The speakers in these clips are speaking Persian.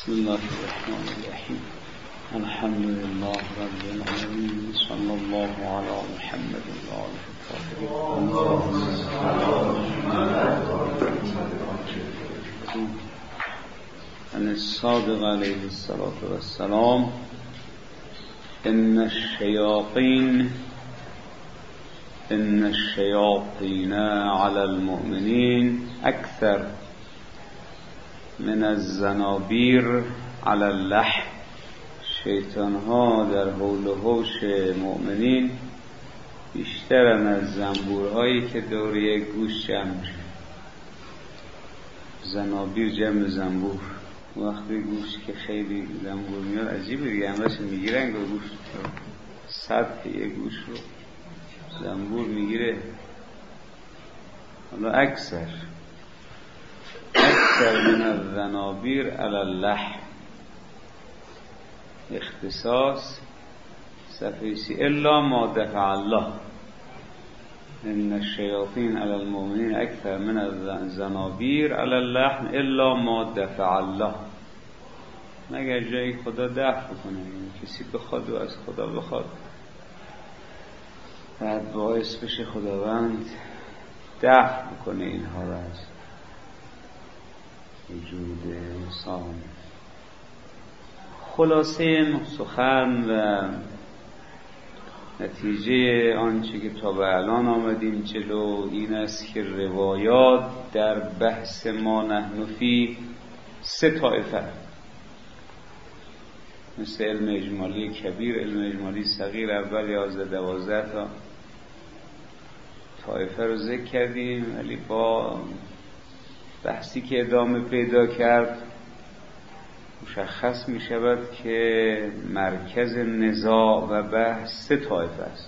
بسم الله الرحمن الرحیم. الحمد لله رب العالمین. صلی الله علی محمد و آله الطاهرین. عن الصادق علیه الصلاة والسلام: ان الشیاطین علی المؤمنین اکثر من الزنابیر علی اللحم. شیطان ها در حول و حوش مؤمنین بیشترن از زنبورهایی که دور یک گوش جمع میشه. زنابیر جمع زنبور. وقتی گوش که خیلی زنبور میاد عجیبه دیگه، همش میگیرن گوش رو، سطح یک گوش رو زنبور میگیره. حالا اکثر من الزنابیر علی اللحم، اختصاص صفحه سی: الا ما دفع الله. ان الشیاطین علی المؤمنین اکثر من الزنابیر علی اللحم الا ما دفع الله. مگر جایی خدا دفع کنه، کسی بخواد و از خدا بخواد بعد باعث بشه خداوند دفع کنه اینها را از وجود انسان. خلاصه سخن و نتیجه آنچه که تا به الان آمدیم جلو این است که روایات در بحث ما نحن فی 3 طایفه، مثل علم اجمالی کبیر، علم اجمالی صغیر، اول 11-12 تا طایفه رو ذکر کردیم، ولی با بحثی که ادامه پیدا کرد مشخص می شود که مرکز نزاع و بحث 3 طایفه است.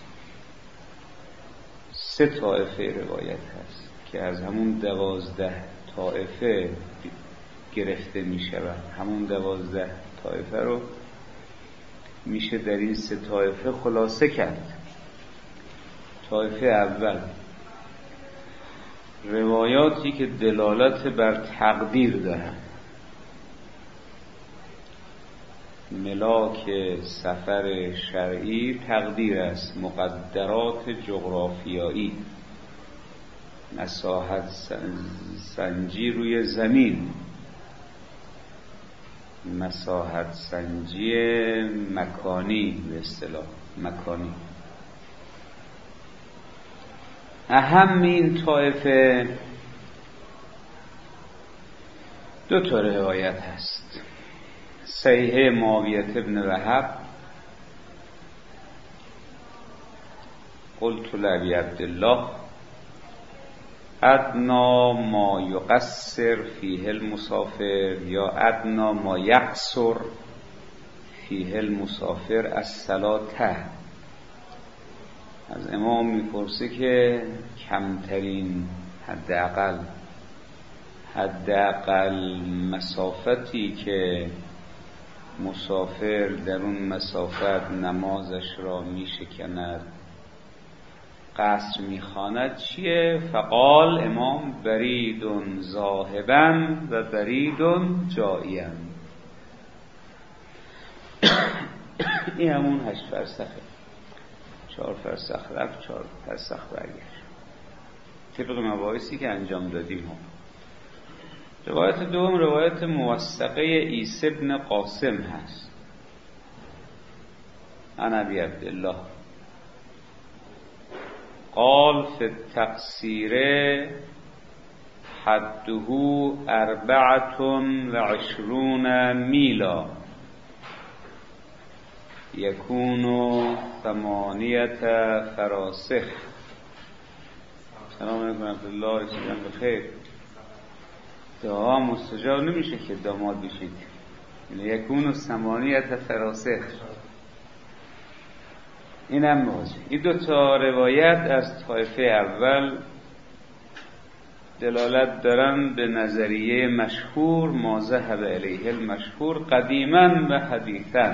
3 طایفه روایت هست که از همون 12 طایفه گرفته می شود. همون 12 طایفه رو میشه در این 3 طایفه خلاصه کرد. طایفه اول روایاتی که دلالت بر تقدیر دارند. ملاک سفر شرعی تقدیر است، مقدرات جغرافیایی، مساحت سنجی روی زمین، مساحت سنجی مکانی، به اصطلاح مکانی. اهم این طایفه 2 تا روایت هست. صحیح معاویه ابن وهب: قلت لابی عبدالله ادنا ما یقصر فیه المسافر یا ادنا ما یقصر فیه المسافر الصلاة. از امام میپرسه که کمترین حداقل مسافتی که مسافر در اون مسافت نمازش را میشکند، قصر میخواند، چیه؟ فقال امام: بریدون ذاهبا و بریدون جائیا. این همون 8 فرسخه، 4 فرسخ رفت، 4 فرسخ برگشت، طبق مباحثی که انجام دادیم هم. روایت دوم روایت موثقه عیسی بن قاسم هست. عن ابی عبدالله قال فی التقصیر حده 24 میلا یکون 8 فراسخ. سلام علیکم عبدالله، رسیدن بخیر. دعا مستجاب نمیشه که داماد بشید. یکون 8 فراسخ. این هم موضوع. این 2 تا روایت از طایفه اول دلالت دارن به نظریه مشهور ما ذهب الیه المشهور قدیما و حدیثا.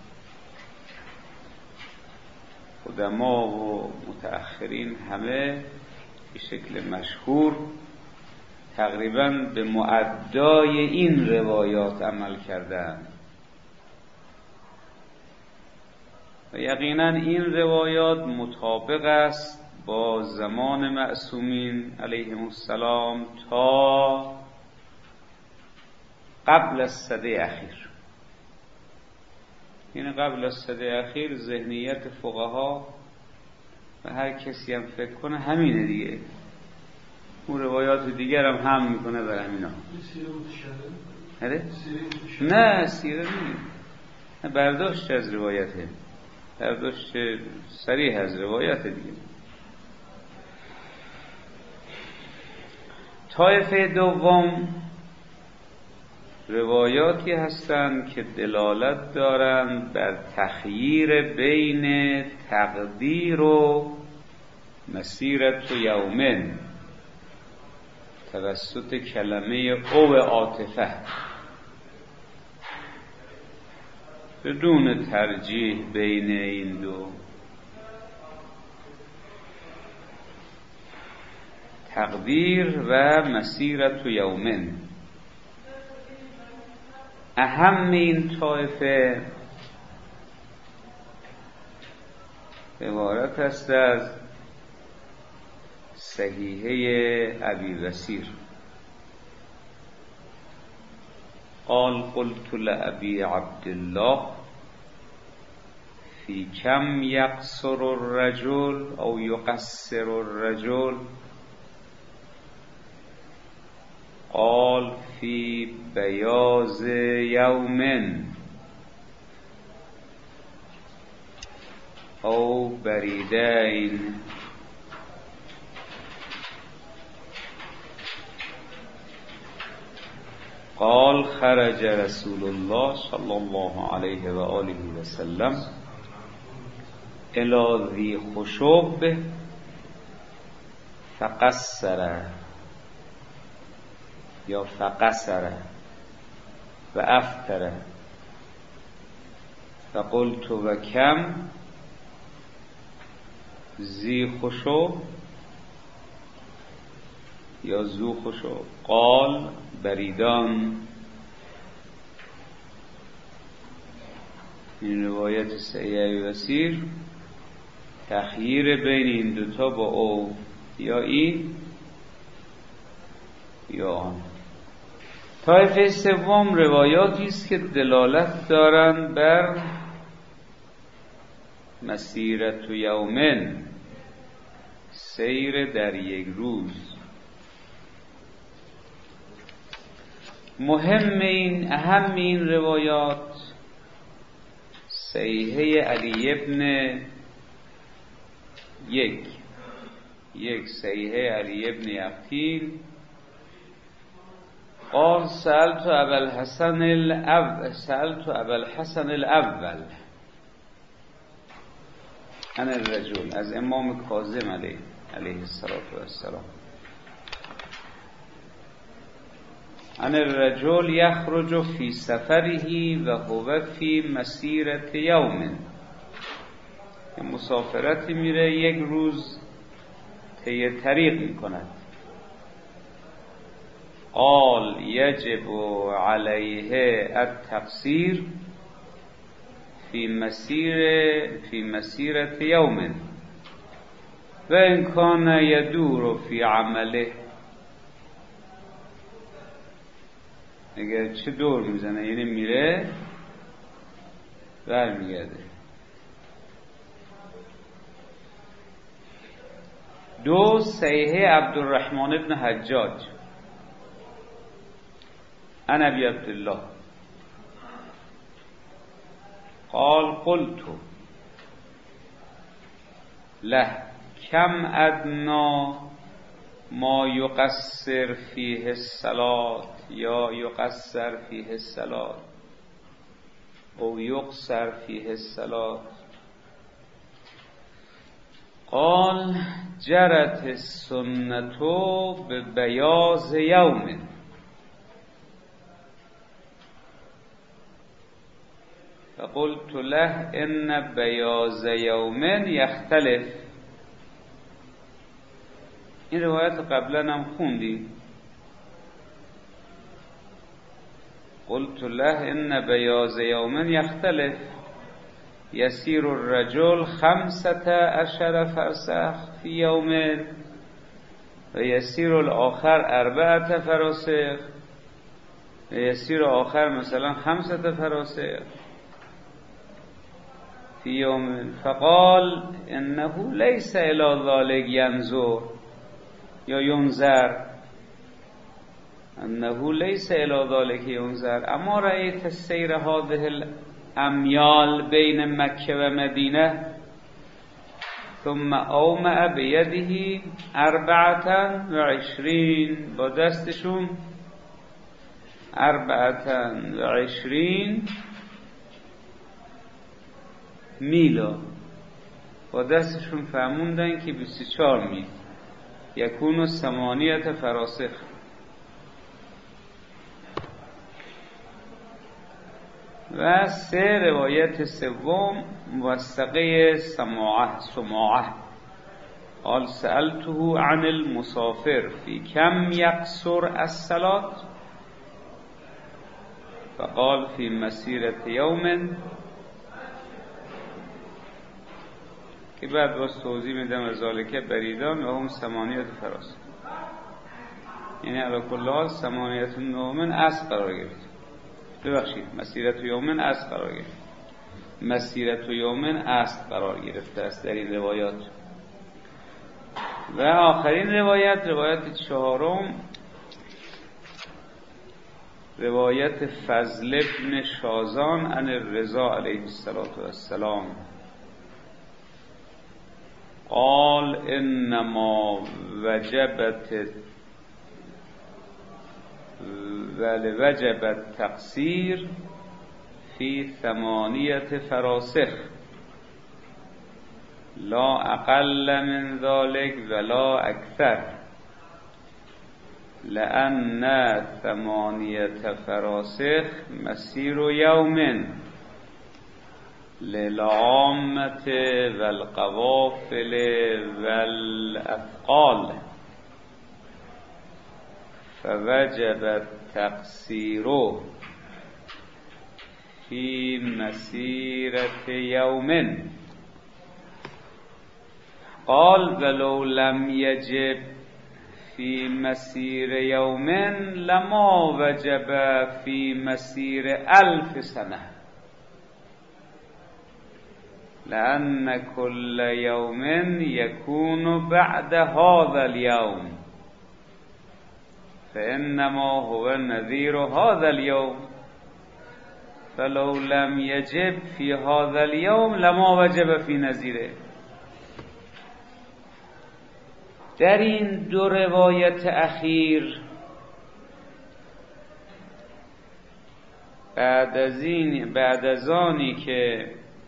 قدما و متأخرین همه به شکل مشهور تقریباً به مؤدای این روایات عمل کردند و یقیناً این روایات مطابق است با زمان معصومین علیهم السلام تا قبل از سده اخیر. یعنی قبل از سده اخیر ذهنیت فقها و هر کسی هم فکر کنه همینه دیگه، اون روایات دیگر هم میکنه بر همینا. نه سیره نیست، برداشت از روایته، برداشت صریح از روایت دیگه. طایفه دوم روایاتی هستند که دلالت دارند بر تخییر بین تقدیر و مسیرت و یومن توسط کلمه او عاطفه، بدون ترجیح بین این دو. تقدیر و مسیرت و یومن. اهم این طایفه عبارت است از صحیحه ابی بصیر. قال قلت لأبي عبد الله في كم يقصر الرجل او يقصر الرجل؟ قال في بياض يوم او بريدين. قال خرج رسول الله صلى الله عليه وآله وسلم إلى ذي خشب فقصر یا فقصر و افطر فقلت و کم ذی خشب یا ذو خشب؟ قال بریدان. این روایت صحیح ابی بصیر تخییر بین این دوتا با او، یا این یا آن. طایفه سوم روایاتی است که دلالت دارند بر مسیرت و یومن، سیر در یک روز. اهم این روایات صحیحه علی ابن یک صحیحه علی ابن یقطین. قال سألت ابا الحسن الاول عن الرجل، از امام کاظم علیه السلام، عن الرجل یخرج فی سفره و هو فی مسیرت یوم. مسافرتی میره، یک روز طی طریق میکند. قال یجب علیه التقصیر فی مسیرت یوم و ان کان یدور فی عمله. اگر چه دور میزنه، یعنی میره برمیگرده. دو صحیحه عبدالرحمن ابن حجاج عن ابی عبدالله قال قلت له کم ادنا ما یقصر فیه الصلاة یا یقصر فیه الصلاة او یقصر فیه الصلاة؟ قال جرت السنة ببیاض یوم. فقلت له ان بیاض یوم یختلف. این روایت قبلا هم خوندیم. قلت له ان بیاض یوم یختلف یسیر الرجل 15 فرسخ فی یوم و یسیر الاخر 4 فراسخ و یسیر آخر مثلا 5 فراسخ فی یوم. فقال انه لیس الی ذلک ینظر یا ینظر، انه لیس الی ذلک ینظر اما رأیت سیر هذه الامیال بین مکه و مدینه ثم اومع بیده 24 با دستشون 24 میلا با دستشون فهموندن که 24 میل یکونو 8 فراسخ. و 3 روایت سوم موثقه سماعه قال سألته عن المسافر في كم يقصر الصلاة فقال في مسيرة يوم، که بعد باز توضیح میدم از ذالکه بریدان و هم 8 فراسخ، یعنی علی کل حال 8 نومن از قرار گرفت. ببخشید مسیرت یومن از قرار گرفت، مسیرت یومن از قرار گرفته است در این روایات. و آخرین روایت 4 روایت فضل ابن شازان عن الرضا علیه السلام قال انما وجب التقصير في 8 فراسخ لا اقل من ذلك ولا اكثر لأن 8 فراسخ مسير يوم للعامة والقوافل والأثقال فوجب التقصير في مسيرة يوم. قال ولو لم يجب في مسير يوم لما وجب في مسير 1000 سنة لأن كل يوم يكون بعد هذا اليوم فإنما هو نذير هذا اليوم فلو لم يجب في هذا اليوم لما وجب في نذيره. در این 2 روایت اخیر بعد از آنی که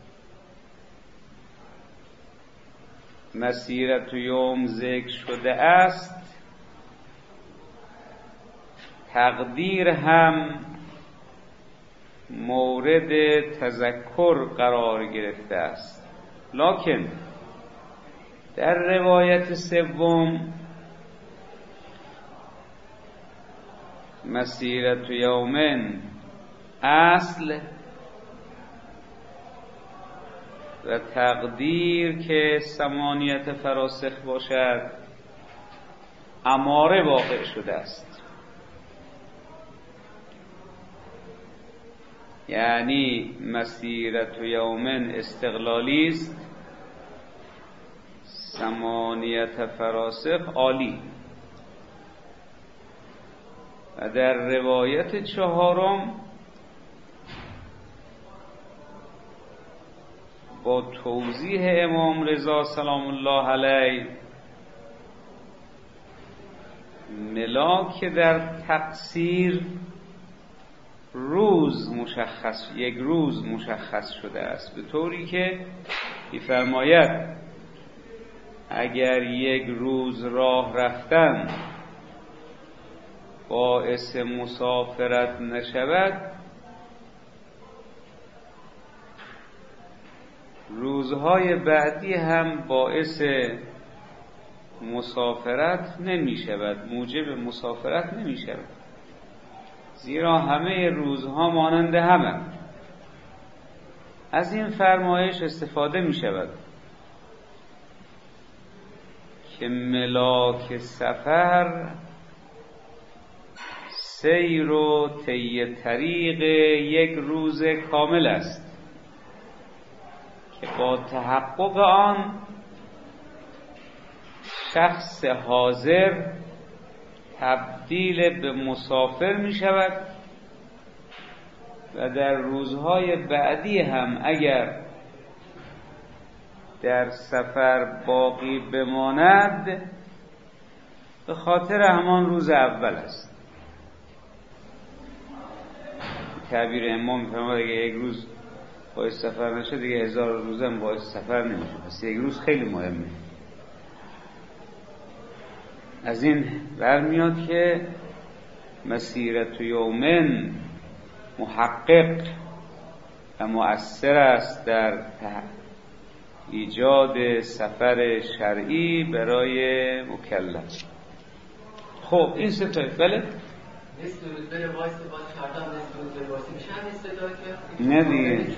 مسیرت یوم ذکر شده است تقدیر هم مورد تذکر قرار گرفته است، لکن در روایت سوم مسیرت یومن اصل و تقدیر که 8 فراسخ باشد اماره واقع شده است. یعنی مسیرت یومن استقلالی است، 8 فراسخ عالی. و در روایت 4 با توضیح امام رضا سلام الله علیه ملاک در تقصیر یک روز مشخص شده است، به طوری که می‌فرماید اگر یک روز راه رفتن باعث مسافرت نشود روزهای بعدی هم باعث مسافرت نمی شود، موجب مسافرت نمی شود. زیرا همه روزها مانند همه. از این فرمایش استفاده می شود که ملاک سفر سیر و طی طریق یک روز کامل است که با تحقق آن شخص حاضر تبدیل به مسافر می شود و در روزهای بعدی هم اگر در سفر باقی بماند به خاطر همان روز اول است. تعبیر امام می‌فرماید اگه یک روز باعث سفر نشه دیگه 1000 روز هم باعث سفر نمیشه. پس یک روز خیلی مهمه. از این برمیاد که مسیرت یومن محقق و مؤثر است در ایجاد سفر شرعی برای مکلف. خب این سه تا بله نصف روز بره وایس باز فردا نصف روز بره وایس میشه همین صدا که نه دیگه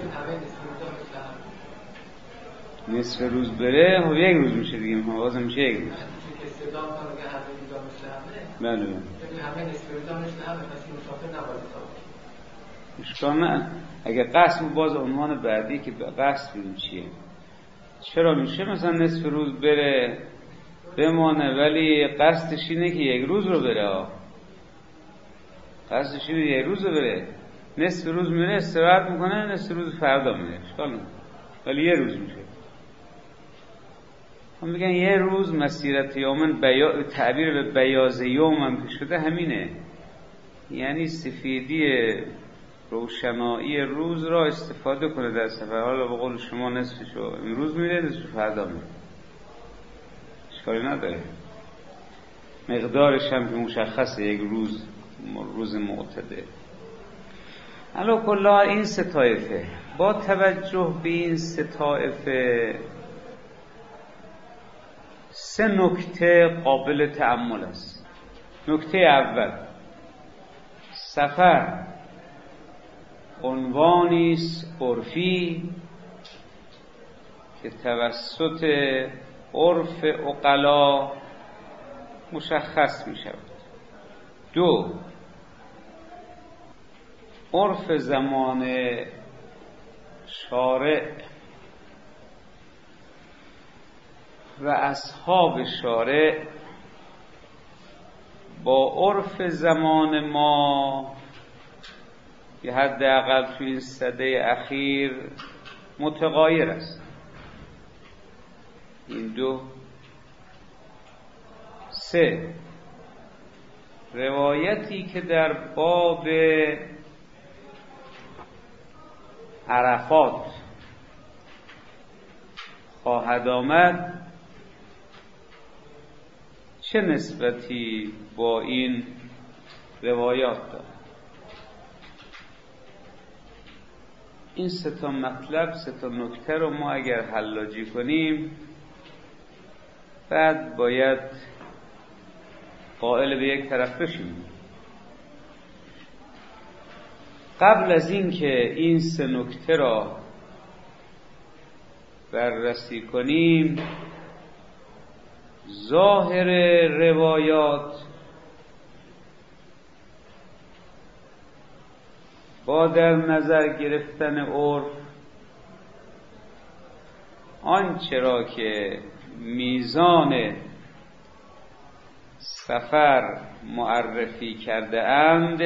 نصف روز بره خب یک روز میشه دیگه بازم میشه یک روز که صدا کنه که همه روزا مثل همه بله همه نصف روزا مثل همه پس این مسافر نباید اشکال نه. اگه قصد باز عنوان بعدی که قصد ببین چیه. چرا میشه مثلا نصف روز بره بمانه ولی قصدش اینه که یک روز رو بره قصدش اینه یک روز رو بره نصف روز میره استراحت میکنه نصف روز فردا میره اشکال نه ولی یه روز میشه. هم میگن یه روز مسیرت یومن تعبیر به بیاض یوم هم که شده همینه یعنی سفیدی روشنایی روز را استفاده کنه در سفر. حالا به قول شما نصفشو امروز میره نصف فردا میره اشکالی نداره مقدارش هم که مشخصه یک روز معتدل. علا کلا این سه طایفه با توجه به این سه طایفه سه نکته قابل تأمل است. نکته اول سفر عنوانی است عرفی که توسط عرف عقلا مشخص می شود. دو عرف زمان شارع و اصحاب شارع با عرف زمان ما که حداقل توی این سده اخیر متغایر است. این دو. سه روایتی که در باب عرفات خواهد آمد چه نسبتی با این روایات دارد. این سه تا مطلب سه تا نکته رو ما اگر حلاجی کنیم بعد باید قائل به یک طرف بشیم. قبل از این که این سه نکته را بررسی کنیم ظاهر روایات با در نظر گرفتن عرف آنچه را که میزان سفر معرفی کرده اند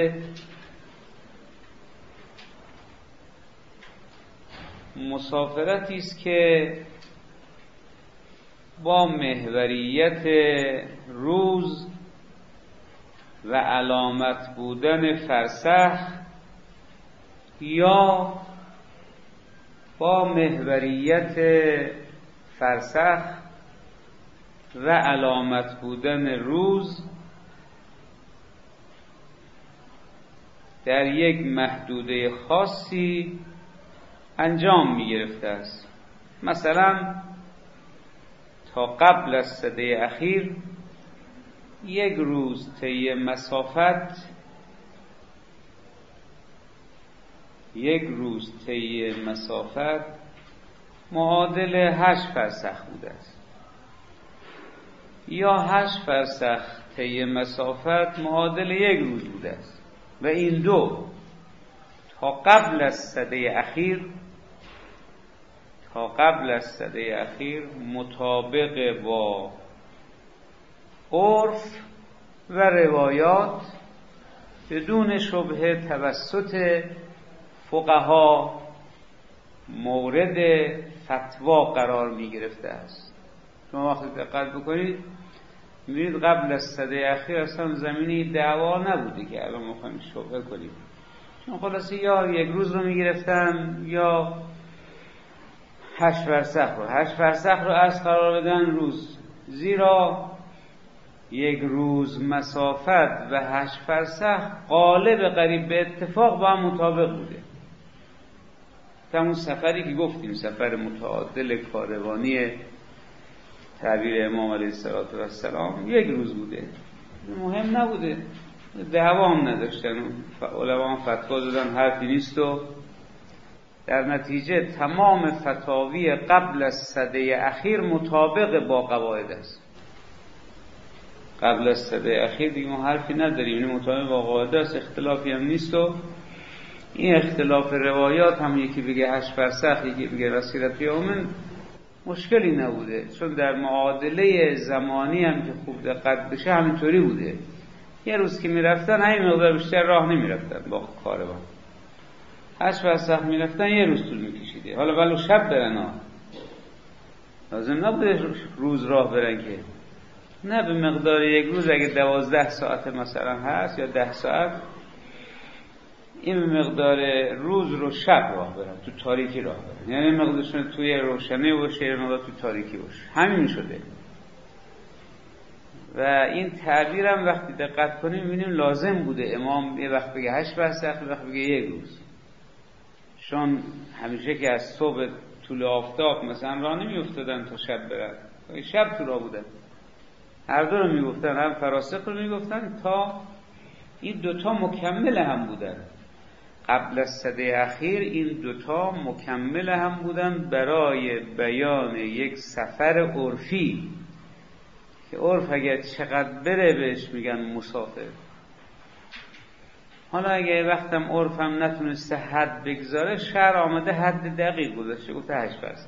مسافرتی است که با محوریت روز و علامت بودن فرسخ یا با محوریت فرسخ و علامت بودن روز در یک محدوده خاصی انجام می گرفته است. مثلا تا قبل از سده اخیر یک روز طی مسافت یک روز طی مسافت معادل 8 فرسخ بوده است، یا 8 فرسخ طی مسافت معادل یک روز بوده است و این دو تا قبل از سده اخیر مطابق با عرف و روایات بدون شبهه توسط فقها مورد فتوا قرار می گرفته است. شما وقتی دقت بکنید می‌بینید قبل از سده اخیر اصلا زمینی دعوا نبوده که الان می‌خوایم شبهه کنیم، چون خلاصه یا یک روز رو می‌گرفتن یا 8 فرسخ رو از قرار بدن روز، زیرا یک روز مسافت و 8 فرسخ غالب قریب به اتفاق با هم مطابق بوده. همون سفری که گفتیم سفر متعادل کاروانی تعبیر امام علیه السلام یک روز بوده، مهم نبوده، دعوا هم نداشتن، علما هم فتوا دادن حرفی نیست و در نتیجه تمام فتاوی قبل از سده اخیر مطابق با قواعد است. قبل از سده اخیر دیگه ما حرفی نداریم، این مطابق با قواعد است، اختلافی هم نیست و این اختلاف روایات هم یکی بگه 8 فرسخ یکی بگه مسیرت یومن مشکلی نبوده، چون در معادله زمانی هم که خوب دقت بشه همینطوری بوده. یه روز که میرفتن همین مقدار بیشتر راه نمیرفتن با کاروان، 8 فرسخ میرفتن یه روز طول میکشیده. حالا ولو شب برن ها، لازم نبوده روز راه برن که، نه به مقدار یک روز اگه 12 ساعت مثلا هست یا 10 ساعت، این مقدار روز رو شب راه برن، تو تاریکی راه برن، یعنی مقدارشون توی روشنی باشه یا مقدار تو تاریکی باشه، همین شده. و این تعبیرم وقتی دقت کنیم می‌بینیم لازم بوده امام یه وقت بگه 8 فرسخ، یه وقت بگه یک روز، چون همیشه که از صبح طول آفتاب مثلا راه نمی‌افتادن تا شب برن، شب تو راه بودن، هر دو رو میگفتن، هم فراسخ رو میگفتن، تا این دوتا مکمل هم بودن. قبل از سده اخیر این دوتا مکمل هم بودن برای بیان یک سفر عرفی که عرف اگر چقدر بره بهش میگن مسافر. حالا اگه وقتم عرف هم نتونسته حد بگذاره، شهر آمده حد دقیق گذاشته، گفته 8 فرسخ.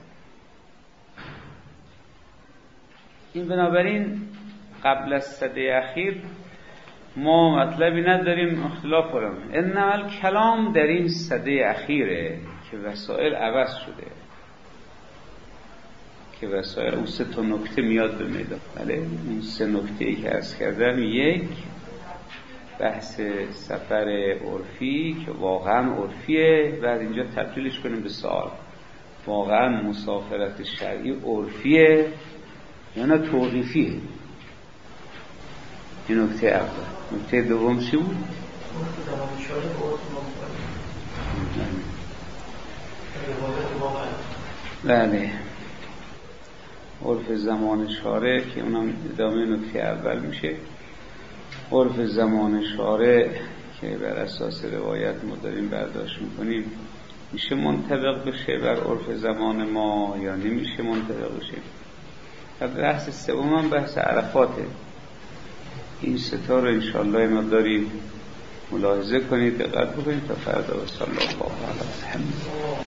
این بنابراین قبل از سده اخیر ما مطلبی نداریم اختلاف کنیم، انما الکلام در این سده اخیره که وسایل عوض شده، که وسایل اون 3 نکته میاد به میدان. بله اون 3 نکته‌ای که عرض کردم، یک بحث سفر عرفی که واقعا عرفیه، بعد اینجا تبدیلش کنیم به سوال، واقعا مسافرت شرعی عرفیه یا نه توقیفیه؟ این نکته اول. نکته دوم چی بود؟ بله عرف زمان شارع، که اونم ادامه نکته اول میشه. عرف زمان شارع که بر اساس روایت ما داریم برداشت میکنیم، میشه منطبق بشه بر عرف زمان ما یا نمیشه منطبق بشه؟ و بحث سوم هم بحث عرفاته. این 3 تا رو انشاءالله مقداری ملاحظه کنید، دقت بکنید تا فردا. و صلی الله علیه و سلم.